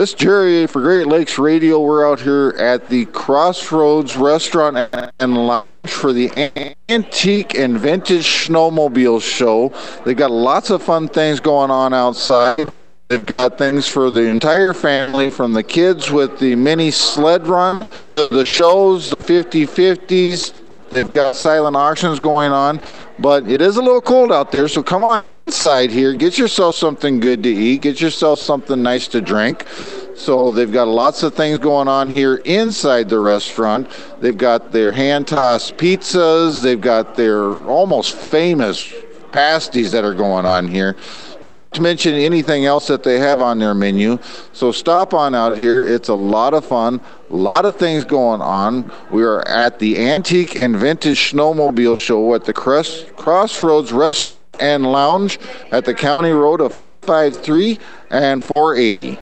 This is Jerry for Great Lakes Radio. We're out here at the Crossroads Restaurant and Lounge for the Antique and Vintage Snowmobile Show. They've got lots of fun things going on outside. They've got things for the entire family, from the kids with the mini sled run to the shows, the 50/50s. They've got silent auctions going on, but it is a little cold out there, so come on inside here. Get yourself something good to eat. Get yourself something nice to drink. So they've got lots of things going on here inside the restaurant. They've got their hand-tossed pizzas. They've got their almost famous pasties that are going on here, to mention anything else that they have on their menu. So stop on out here. It's a lot of fun, a lot of things going on. We are at the Antique and Vintage Snowmobile Show at the Crossroads Restaurant and Lounge at the County Road of 53 and 480.